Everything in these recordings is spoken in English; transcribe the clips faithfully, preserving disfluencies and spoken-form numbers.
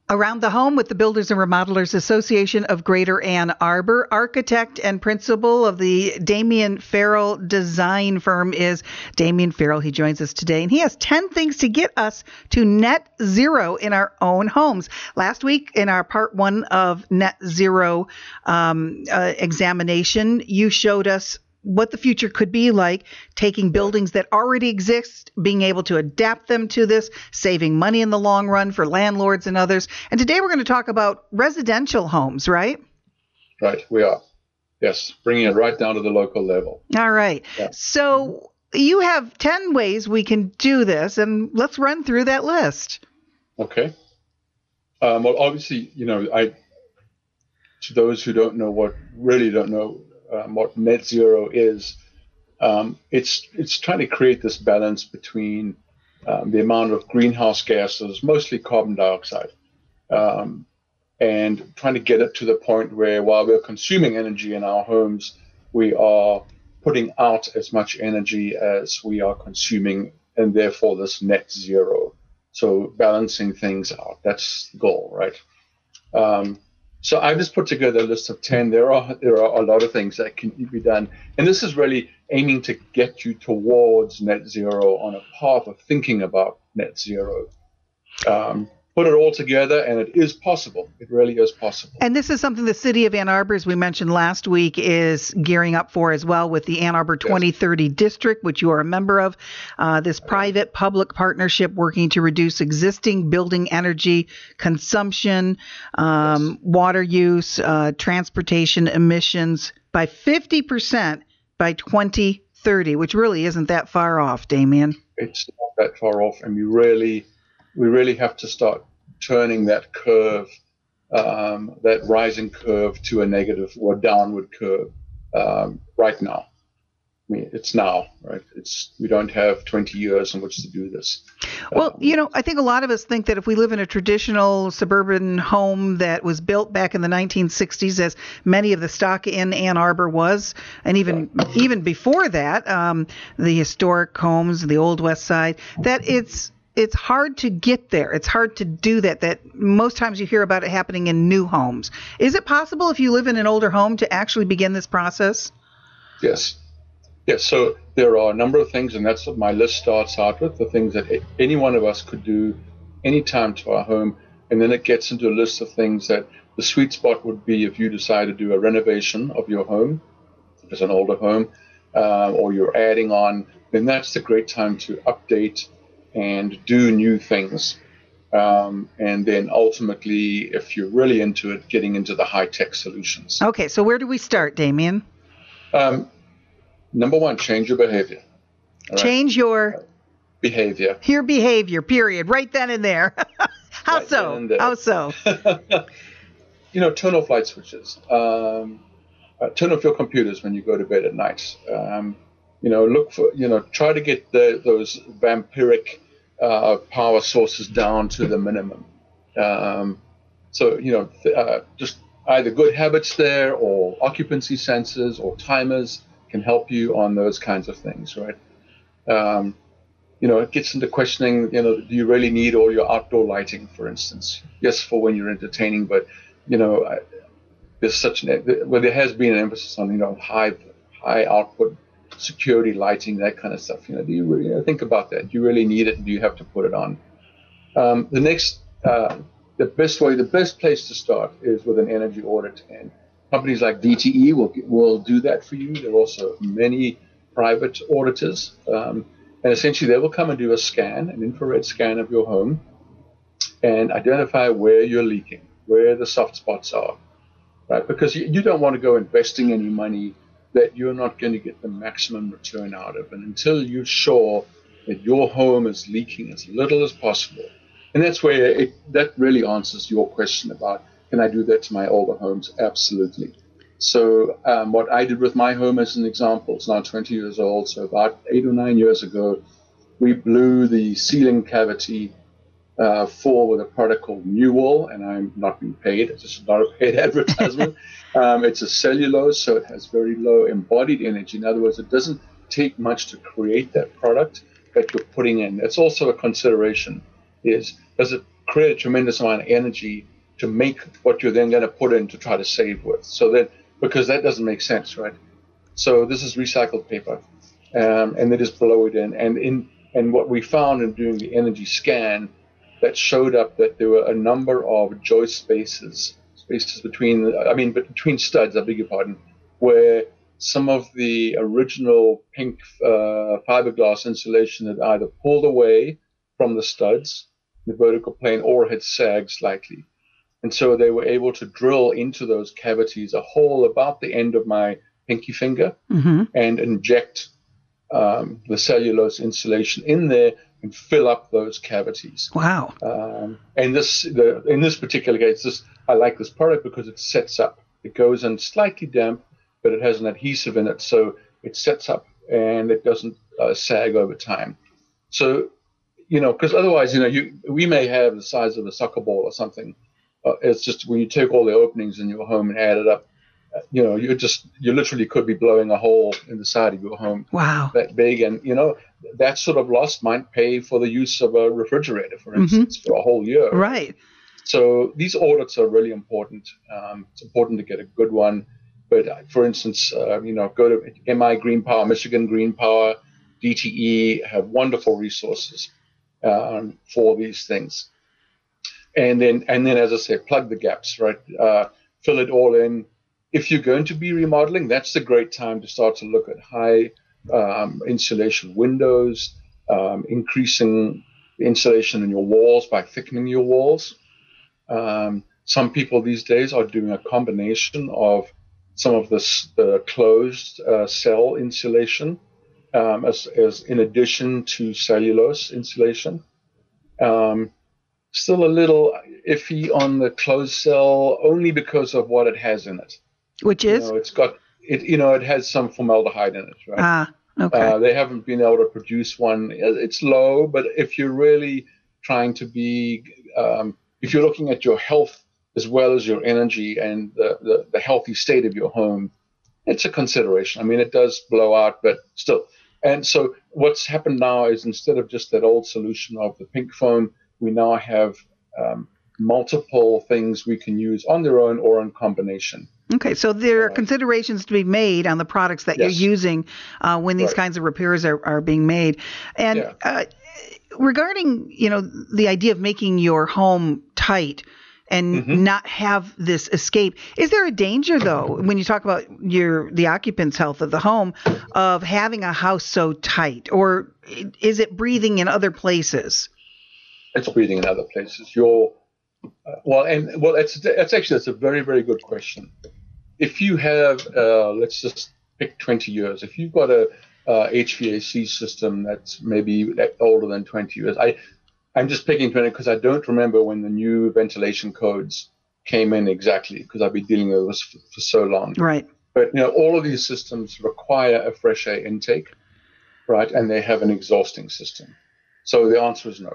Around the Home with the Builders and Remodelers Association of Greater Ann Arbor. Architect and principal of the Damien Farrell design firm is Damien Farrell. He joins us today, and he has ten things to get us to net zero in our own homes. Last week in our part one of net zero um, uh, examination, you showed us what the future could be like, taking buildings that already exist, being able to adapt them to this, saving money in the long run for landlords and others. And today we're going to talk about residential homes, right? Right, we are. Yes, bringing it right down to the local level. All right. Yeah. So you have ten ways we can do this, and let's run through that list. Okay. Um, well, obviously, you know, I to those who don't know what, really don't know, Um, what net zero is, um, it's it's trying to create this balance between um, the amount of greenhouse gases, mostly carbon dioxide, um, and trying to get it to the point where while we're consuming energy in our homes, we are putting out as much energy as we are consuming, and therefore this net zero. So balancing things out, that's the goal, right? Um, So I just put together a list of ten. There are there are a lot of things that can be done, and this is really aiming to get you towards net zero on a path of thinking about net zero. Um, put it all together, and it is possible. It really is possible. And this is something the city of Ann Arbor, as we mentioned last week, is gearing up for as well with the Ann Arbor twenty thirty yes. district, which you are a member of. Uh, this private-public partnership working to reduce existing building energy consumption, um, yes. water use, uh, transportation emissions by fifty percent by twenty thirty, which really isn't that far off, Damien. It's not that far off, and we really, we really have to start turning that curve, um, that rising curve to a negative or downward curve um, right now. I mean, it's now, right? It's we don't have twenty years in which to do this. Well, um, you know, I think a lot of us think that if we live in a traditional suburban home that was built back in the nineteen sixties, as many of the stock in Ann Arbor was, and even right. even before that, um, the historic homes, the Old West Side, that it's It's hard to get there. It's hard to do that. That most times you hear about it happening in new homes. Is it possible if you live in an older home to actually begin this process? Yes. Yes. So there are a number of things, and that's what my list starts out with, the things that any one of us could do anytime to our home. And then it gets into a list of things that the sweet spot would be if you decide to do a renovation of your home, if it's an older home, uh, or you're adding on, then that's the great time to update and do new things. Um, and then ultimately, if you're really into it, getting into the high-tech solutions. Okay, so where do we start, Damien? Um, number one, change your behavior. Change right? your... Behavior. Your behavior, period. Right then and there. How right so? There. How so? You know, turn off light switches. Um, uh, turn off your computers when you go to bed at night. Um, You know, look for, you know, try to get the, those vampiric uh, power sources down to the minimum. Um, so, you know, th- uh, just either good habits there or occupancy sensors or timers can help you on those kinds of things, right? Um, you know, it gets into questioning, you know, do you really need all your outdoor lighting, for instance? Yes, for when you're entertaining, but, you know, I, there's such an, well, there has been an emphasis on, you know, high, high output security lighting, that kind of stuff. You know, do you really you know, think about that? Do you really need it? And do you have to put it on? Um, the next, uh, the best way, the best place to start is with an energy audit, and companies like D T E will will do that for you. There are also many private auditors, um, and essentially they will come and do a scan, an infrared scan of your home, and identify where you're leaking, where the soft spots are, right? Because you, you don't want to go investing any money that you're not going to get the maximum return out of. And until you're sure that your home is leaking as little as possible, and that's where it, that really answers your question about, can I do that to my older homes? Absolutely. So um, what I did with my home as an example, it's now twenty years old, so about eight or nine years ago, we blew the ceiling cavity uh, full with a product called Newall, and I'm not being paid. It's just not a paid advertisement. um, it's a cellulose, so it has very low embodied energy. In other words, it doesn't take much to create that product that you're putting in. It's also a consideration, is does it create a tremendous amount of energy to make what you're then going to put in to try to save with. So then, because that doesn't make sense, right? So this is recycled paper, um, and they just blow it in. And in and what we found in doing the energy scan, that showed up that there were a number of joist spaces, spaces between, I mean, between studs, I beg your pardon, where some of the original pink uh, fiberglass insulation had either pulled away from the studs, the vertical plane, or had sagged slightly. And so they were able to drill into those cavities a hole about the end of my pinky finger mm-hmm. and inject um, the cellulose insulation in there and fill up those cavities. Wow. Um, and this, the, in this particular case, this I like this product because it sets up. It goes in slightly damp, but it has an adhesive in it, so it sets up and it doesn't uh, sag over time. So, you know, because otherwise, you know, you we may have the size of a soccer ball or something. Uh, it's just when you take all the openings in your home and add it up, uh, you know, you just you literally could be blowing a hole in the side of your home. Wow. That big, and you know, that sort of loss might pay for the use of a refrigerator, for instance, mm-hmm. for a whole year. Right. So these audits are really important. Um, it's important to get a good one. But uh, for instance, uh, you know, go to M I Green Power, Michigan Green Power, D T E have wonderful resources um, for these things. And then, and then, as I say, plug the gaps, right? Uh, fill it all in. If you're going to be remodeling, that's the great time to start to look at high um, insulation windows, um, increasing the insulation in your walls by thickening your walls. Um, some people these days are doing a combination of some of this the closed uh, cell insulation um, as, as in addition to cellulose insulation. Um, Still a little iffy on the closed cell, only because of what it has in it. Which is? You know, it's got it. You know, it has some formaldehyde in it, right? Ah, okay. Uh, they haven't been able to produce one. It's low, but if you're really trying to be, um, if you're looking at your health as well as your energy and the, the the healthy state of your home, it's a consideration. I mean, it does blow out, but still. And so, what's happened now is instead of just that old solution of the pink foam, we now have um, multiple things we can use on their own or in combination. Okay, so there are uh, considerations to be made on the products that yes. you're using uh, when these right. kinds of repairs are, are being made. And yeah. uh, regarding, you know, the idea of making your home tight and mm-hmm. not have this escape, is there a danger, though, when you talk about your the occupant's health of the home, of having a house so tight? Or is it breathing in other places? It's breathing in other places. You're uh, well, and well, it's that's actually that's a very very good question. If you have, uh, let's just pick twenty years. If you've got a uh, H V A C system that's maybe older than twenty years, I I'm just picking twenty because I don't remember when the new ventilation codes came in exactly because I've been dealing with this for, for so long. Right. But you know, all of these systems require a fresh air intake, right? And they have an exhausting system. So the answer is no.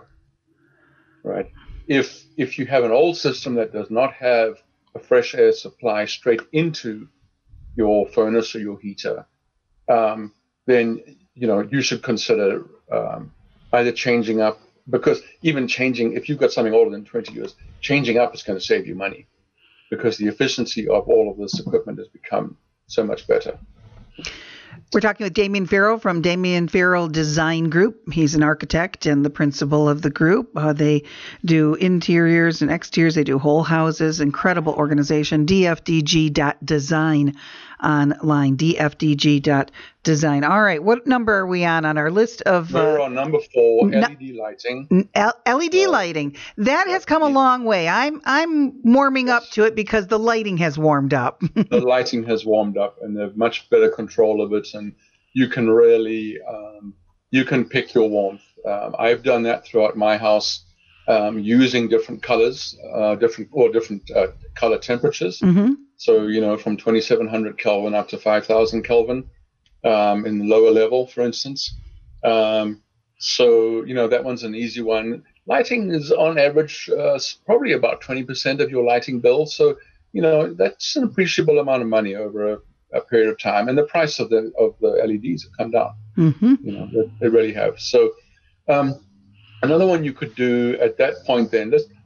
Right. If if you have an old system that does not have a fresh air supply straight into your furnace or your heater, um, then you know you should consider um, either changing up, because even changing, if you've got something older than twenty years, changing up is going to save you money because the efficiency of all of this equipment has become so much better. We're talking with Damien Farrell from Damien Farrell Design Group. He's an architect and the principal of the group. Uh, they do interiors and exteriors. They do whole houses. Incredible organization. D F D G dot design online. D F D G dot design. All right. What number are we on on our list of... We're uh, on number four, L E D n- lighting. L- LED uh, lighting. That has come a long way. I'm I'm warming yes. up to it because the lighting has warmed up. The lighting has warmed up and they have much better control of it, and you can really, um, you can pick your warmth. Um, I've done that throughout my house um, using different colors, uh, different or different uh, color temperatures. Mm-hmm. So, you know, from twenty-seven hundred Kelvin up to five thousand Kelvin um, in the lower level, for instance. Um, so, you know, that one's an easy one. Lighting is on average uh, probably about twenty percent of your lighting bill. So, you know, that's an appreciable amount of money over a, a period of time. And the price of the of the L E Ds have come down. Mm-hmm. You know, they, they really have. So um, another one you could do at that point then, let's,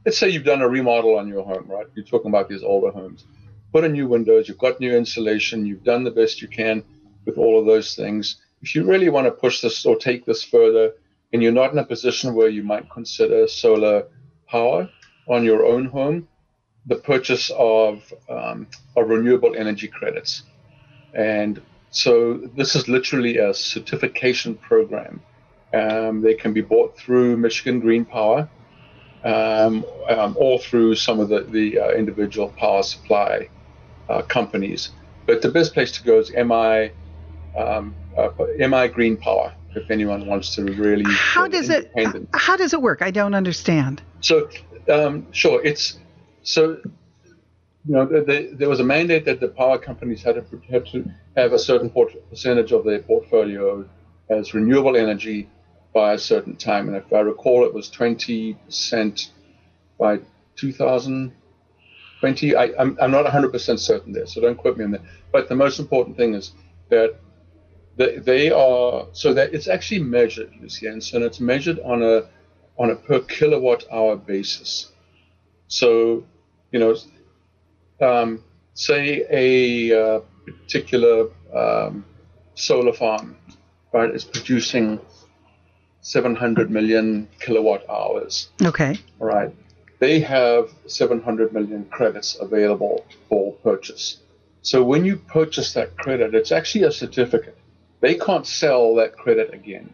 let's say you've done a remodel on your home, right? You're talking about these older homes. Put in new windows, you've got new insulation, you've done the best you can with all of those things. If you really want to push this or take this further, and you're not in a position where you might consider solar power on your own home, the purchase of, um, of renewable energy credits. And so this is literally a certification program. Um, they can be bought through Michigan Green Power, um, um, or through some of the, the uh, individual power supply uh, companies. But the best place to go is M I, um, uh, M I Green Power, if anyone wants to really how does it how does it work? I don't understand. So um, sure, it's so you know the, the, there was a mandate that the power companies had to, had to have a certain port- percentage of their portfolio as renewable energy by a certain time, and if I recall, it was twenty percent by two thousand twenty. I, I'm, I'm not one hundred percent certain there, so don't quote me on that. But the most important thing is that they, they are so that it's actually measured, Lucian, and it's measured on a on a per kilowatt hour basis. So, you know, um, say a uh, particular um, solar farm, right, is producing seven hundred million kilowatt hours. Okay. All right. They have seven hundred million credits available for purchase. So when you purchase that credit, it's actually a certificate. They can't sell that credit again.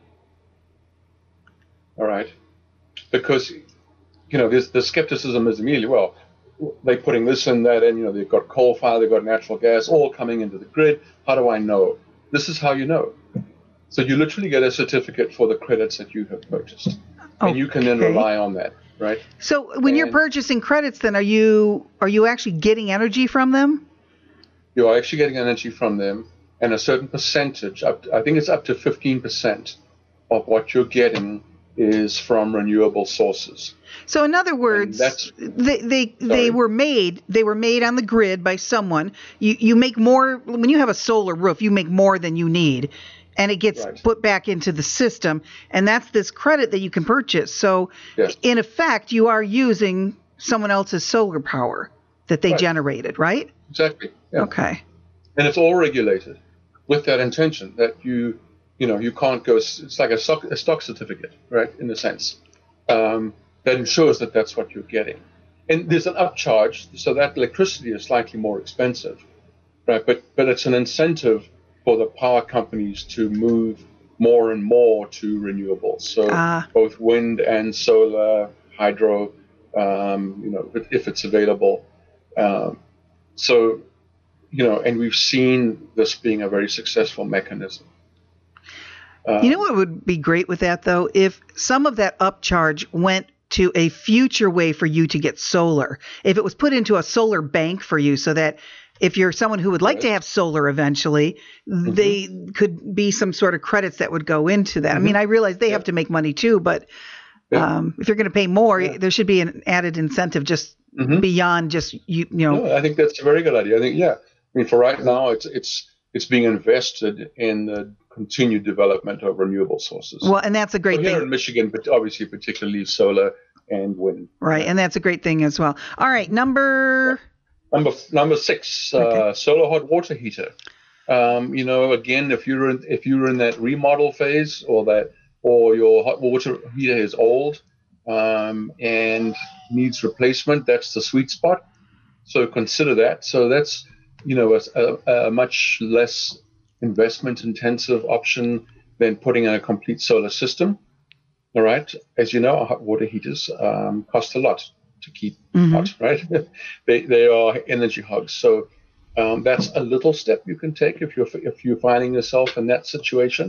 All right. Because, you know, there's, the skepticism is immediately, well, they're putting this and that in, you know, they've got coal fire, they've got natural gas, all coming into the grid. How do I know? This is how you know. So you literally get a certificate for the credits that you have purchased. Okay. And you can then rely on that, right? So when and you're purchasing credits, then are you are you actually getting energy from them? You are actually getting energy from them, and a certain percentage, up to, I think it's up to fifteen percent of what you're getting is from renewable sources. So in other words, they they, they were made they were made on the grid by someone. You you make more when you have a solar roof, you make more than you need. And it gets right. put back into the system, and that's this credit that you can purchase. So, yes. in effect, you are using someone else's solar power that they right. generated, right? Exactly. Yeah. Okay. And it's all regulated with that intention that you, you know, you can't go. It's like a stock, a stock certificate, right? In a sense, um, that ensures that that's what you're getting. And there's an upcharge, so that electricity is slightly more expensive, right? But but it's an incentive for the power companies to move more and more to renewables. So ah. both wind and solar, hydro, um, you know, if, if it's available. Um, so, you know, and we've seen this being a very successful mechanism. Um, you know what would be great with that, though? If some of that upcharge went to a future way for you to get solar. If it was put into a solar bank for you so that if you're someone who would like right. to have solar eventually, mm-hmm. they could be some sort of credits that would go into that. Mm-hmm. I mean, I realize they yeah. have to make money too, but yeah. um, if you're going to pay more, yeah. there should be an added incentive just mm-hmm. beyond just, you, you know. No, I think that's a very good idea. I think, yeah. I mean, for right now, it's it's it's being invested in the continued development of renewable sources. Well, and that's a great so thing. Here in Michigan, but obviously particularly solar and wind. Right, yeah. and that's a great thing as well. All right, number... Yeah. Number number six, okay. uh, solar hot water heater. Um, you know, again, if you're in, if you're in that remodel phase, or that, or your hot water heater is old um, and needs replacement, that's the sweet spot. So consider that. So that's, you know, a, a much less investment-intensive option than putting in a complete solar system. All right, as you know, hot water heaters um, cost a lot to keep mm-hmm. hot, right? they they are energy hogs. So um, that's a little step you can take if you're if you're finding yourself in that situation.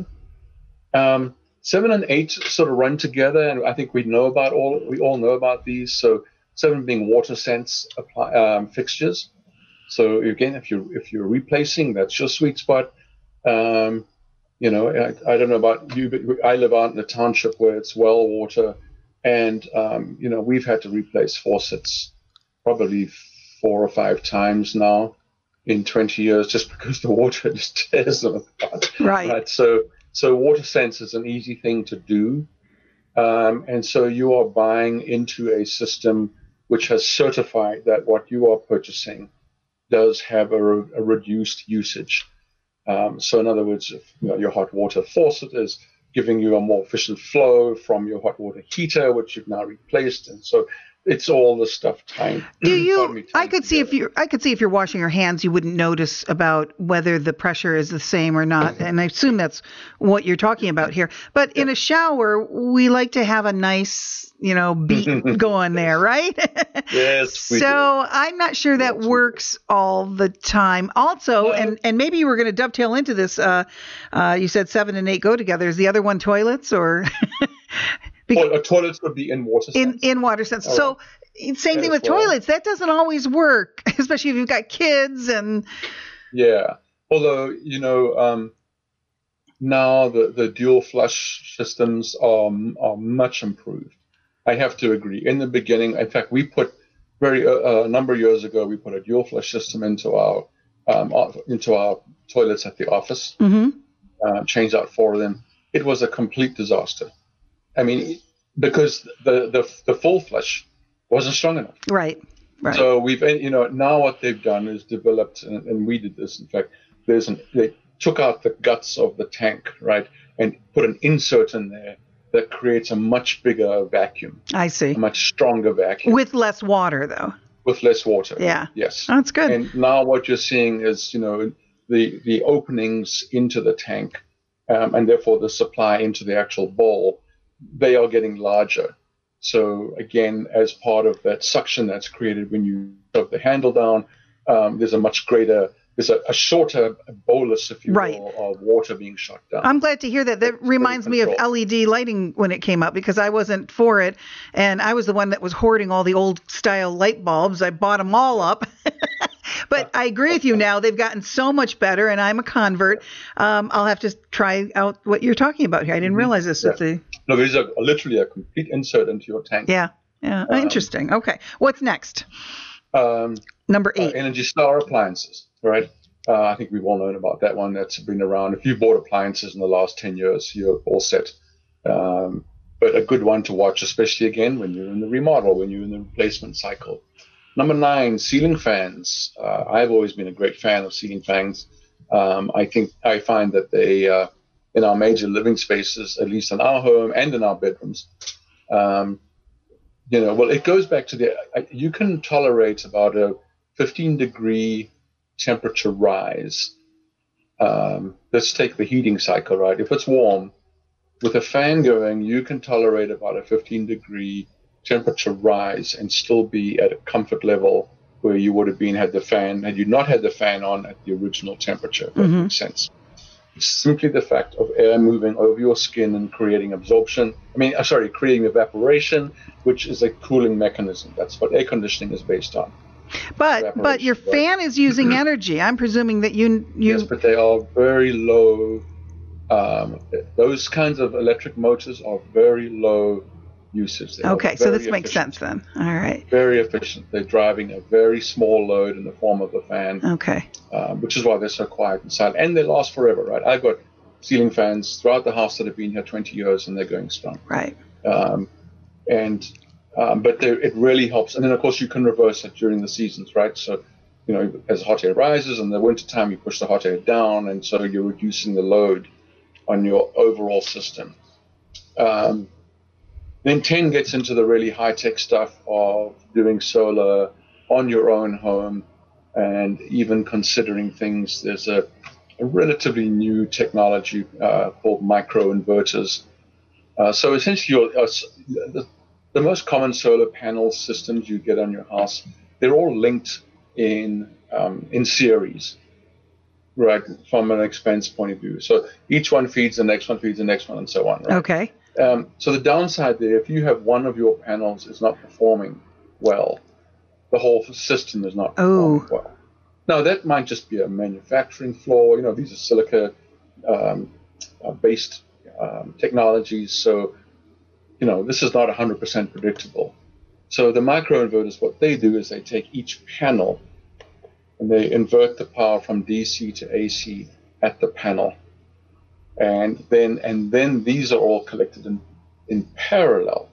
Um, seven and eight sort of run together, and I think we know about all we all know about these. So seven being WaterSense apply, um, fixtures. So again, if you're if you're replacing, that's your sweet spot. Um, you know, I, I don't know about you, but I live out in a township where it's well water. And, um, you know, we've had to replace faucets probably four or five times now in twenty years just because the water just tears them apart. Right. right? So so WaterSense is an easy thing to do. Um, and so you are buying into a system which has certified that what you are purchasing does have a, re- a reduced usage. Um, so in other words, if you know, your hot water faucet is giving you a more efficient flow from your hot water heater, which you've now replaced, and so it's all the stuff tying. Do you? me, I could see if you. I could see if you're washing your hands, you wouldn't notice about whether the pressure is the same or not, and I assume that's what you're talking about here. But yeah. in a shower, we like to have a nice, you know, beat going there, right? Yes. We so do. I'm not sure that yes, works all the time. Also, no. and and maybe you were going to dovetail into this. Uh, uh, you said seven and eight go together. Is the other one toilets or? Because, well, toilets would be in water sense. In, in water sense. Oh, so same thing with well. toilets. That doesn't always work, especially if you've got kids and. Yeah. Although, you know, um, now the, the dual flush systems are, are much improved. I have to agree. In the beginning, in fact, we put very uh, a number of years ago, we put a dual flush system into our um, into our toilets at the office. Mm-hmm. Uh, changed out four of them. It was a complete disaster. I mean, because the, the the full flush wasn't strong enough. Right, right. So we've, you know, now what they've done is developed, and, and we did this. In fact, there's an they took out the guts of the tank, right, and put an insert in there that creates a much bigger vacuum. I see. A much stronger vacuum. With less water, though. With less water. Yeah. Yes. That's good. And now what you're seeing is, you know, the the openings into the tank, um, and therefore the supply into the actual bowl, they are getting larger. So again, as part of that suction that's created when you shove the handle down, um, there's a much greater, there's a, a shorter bolus, if you right. will, of water being shot down. I'm glad to hear that. That it's reminds me of L E D lighting when it came out, because I wasn't for it, and I was the one that was hoarding all the old style light bulbs. I bought them all up. But I agree with you now. They've gotten so much better, and I'm a convert. Um, I'll have to try out what you're talking about here. I didn't mm-hmm. realize this. Yeah. With the... No, there's a, literally a complete insert into your tank. Yeah, yeah. Um, Interesting. Okay. What's next? Um, Number eight. Uh, Energy Star appliances, right? Uh, I think we've all known about that one. That's been around. If you bought appliances in the last ten years, you're all set. Um, but a good one to watch, especially again when you're in the remodel, when you're in the replacement cycle. Number nine, ceiling fans. Uh, I've always been a great fan of ceiling fans. Um, I think I find that they, uh, in our major living spaces, at least in our home and in our bedrooms, um, you know, well, it goes back to the, you can tolerate about a fifteen degree temperature rise. Um, let's take the heating cycle, right? If it's warm, with a fan going, you can tolerate about a fifteen degree temperature rise and still be at a comfort level where you would have been had the fan, had you not had the fan on at the original temperature. If that mm-hmm. makes sense. It's simply the fact of air moving over your skin and creating absorption. I mean, uh, sorry, creating evaporation, which is a cooling mechanism. That's what air conditioning is based on. But but your fan is using energy. I'm presuming that you you. Yes, but they are very low. Um, those kinds of electric motors are very low usage. They okay, so this efficient. makes sense then. All right. Very efficient. They're driving a very small load in the form of a fan. Okay. Um, which is why they're so quiet and silent, and they last forever, right? I've got ceiling fans throughout the house that have been here twenty years, and they're going strong. Right. Um, and um, but it really helps. And then of course you can reverse it during the seasons, right? So, you know, as hot air rises in the wintertime, you push the hot air down, and so you're reducing the load on your overall system. Um, then ten gets into the really high-tech stuff of doing solar on your own home, and even considering things. There's a, a relatively new technology uh, called microinverters. Uh, so essentially, your, uh, the, the most common solar panel systems you get on your house, they're all linked in um, in series, right, from an expense point of view. So each one feeds the next one, feeds the next one, and so on. Right? Okay. Um, so the downside there, if you have one of your panels is not performing well, the whole system is not performing oh. well. Now, that might just be a manufacturing flaw. You know, these are silica um, uh, based um, technologies. So, you know, this is not one hundred percent predictable. So the microinverters, what they do is they take each panel and they invert the power from D C to A C at the panel. And then and then these are all collected in, in parallel.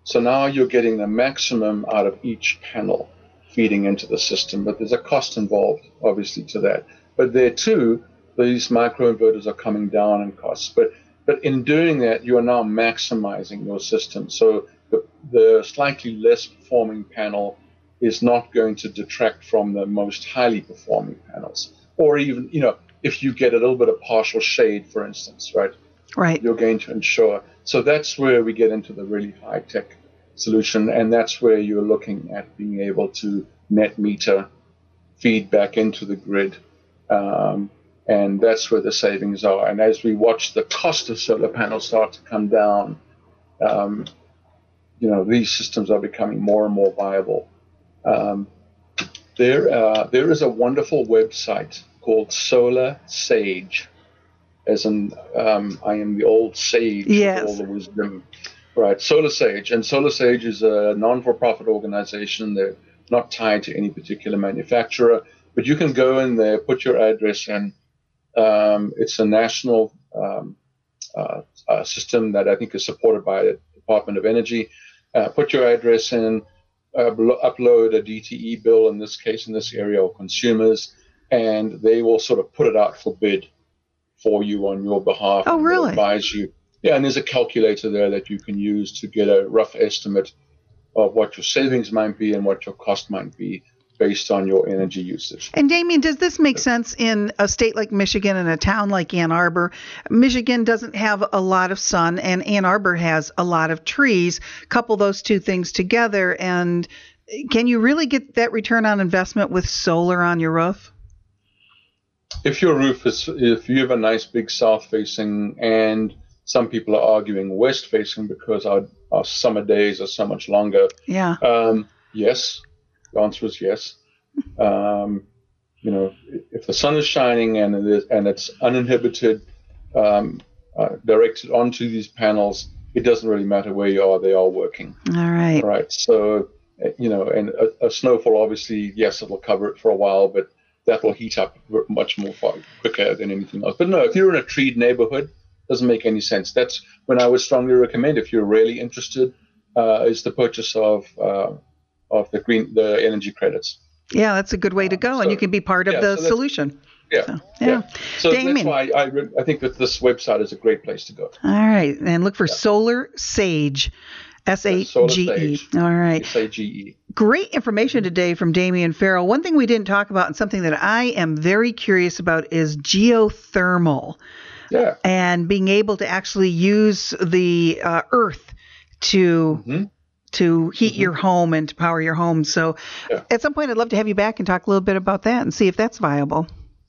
So now you're getting the maximum out of each panel feeding into the system, but there's a cost involved, obviously, to that. But there too, these microinverters are coming down in costs. But but in doing that, you are now maximizing your system. So the, the slightly less performing panel is not going to detract from the most highly performing panels. Or even, you know, if you get a little bit of partial shade, for instance, right? Right. You're going to ensure. So that's where we get into the really high-tech solution, and that's where you're looking at being able to net meter, feed back into the grid, um, and that's where the savings are. And as we watch the cost of solar panels start to come down, um, you know, these systems are becoming more and more viable. Um, there, uh, there is a wonderful website called Solar Sage, as in um, I am the old sage yes. with all the wisdom. Right, Solar Sage. And Solar Sage is a non-for-profit organization. They're not tied to any particular manufacturer, but you can go in there, put your address in. Um, it's a national um, uh, uh, system that I think is supported by the Department of Energy. Uh, put your address in, uh, upload a D T E bill, in this case, in this area, or consumers, and they will sort of put it out for bid for you on your behalf. Oh, really? Advise you. Yeah, and there's a calculator there that you can use to get a rough estimate of what your savings might be and what your cost might be based on your energy usage. And Damien, does this make sense in a state like Michigan and a town like Ann Arbor? Michigan doesn't have a lot of sun, and Ann Arbor has a lot of trees. Couple those two things together, and can you really get that return on investment with solar on your roof? If your roof is, if you have a nice big south-facing, and some people are arguing west-facing because our, our summer days are so much longer. Yeah. Um, yes. The answer is yes. Um, you know, if the sun is shining and it is, and it's uninhibited, um, uh, directed onto these panels, it doesn't really matter where you are; they are working. All right. All right. So, you know, and a, a snowfall, obviously, yes, it'll cover it for a while, but that will heat up much more far, quicker than anything else. But no, if you're in a treed neighborhood, doesn't make any sense. That's when I would strongly recommend, if you're really interested, uh, is the purchase of uh, of the green the energy credits. Yeah, that's a good way to go, um, so, and you can be part of yeah, the so solution. Yeah, so, yeah. yeah. So Damien. That's why I I, I think that this website is a great place to go. All right, and look for yeah. Solar Sage, S A G E. All right. S A G E. Great information today from Damien Farrell. One thing we didn't talk about, and something that I am very curious about, is geothermal. Yeah. And being able to actually use the uh, earth to mm-hmm. to heat mm-hmm. your home and to power your home. So yeah. at some point, I'd love to have you back and talk a little bit about that and see if that's viable.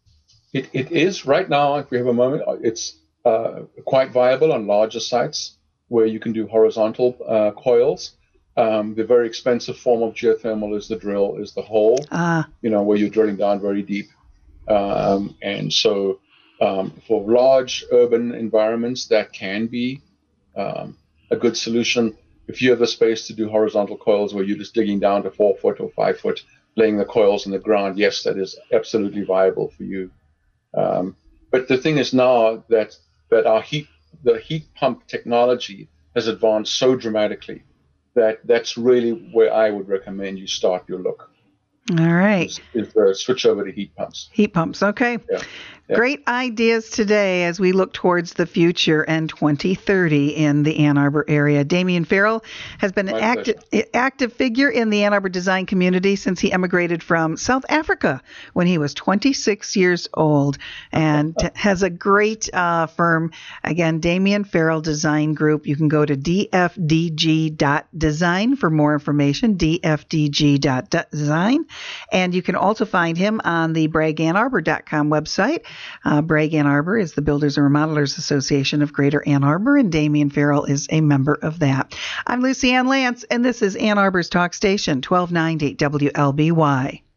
It It is right now, if we have a moment, it's uh, quite viable on larger sites where you can do horizontal uh, coils. Um, the very expensive form of geothermal is the drill, is the hole, uh. you know, where you're drilling down very deep. Um, and so um, for large urban environments, that can be um, a good solution. If you have the space to do horizontal coils where you're just digging down to four foot or five foot, laying the coils in the ground, yes, that is absolutely viable for you. Um, but the thing is now that, that our heat, the heat pump technology has advanced so dramatically that that's really where I would recommend you start your look. All right. Is, is uh, switch over to heat pumps. Heat pumps. Okay. Yeah. Yeah. Great ideas today as we look towards the future and twenty thirty in the Ann Arbor area. Damien Farrell has been an active, active figure in the Ann Arbor design community since he emigrated from South Africa when he was twenty-six years old, and has a great uh, firm. Again, Damien Farrell Design Group. You can go to d f d g dot design for more information, d f d g dot design. And you can also find him on the bragg ann arbor dot com website. Uh, Bragg Ann Arbor is the Builders and Remodelers Association of Greater Ann Arbor, and Damien Farrell is a member of that. I'm Lucy Ann Lance, and this is Ann Arbor's Talk Station, twelve ninety W L B Y.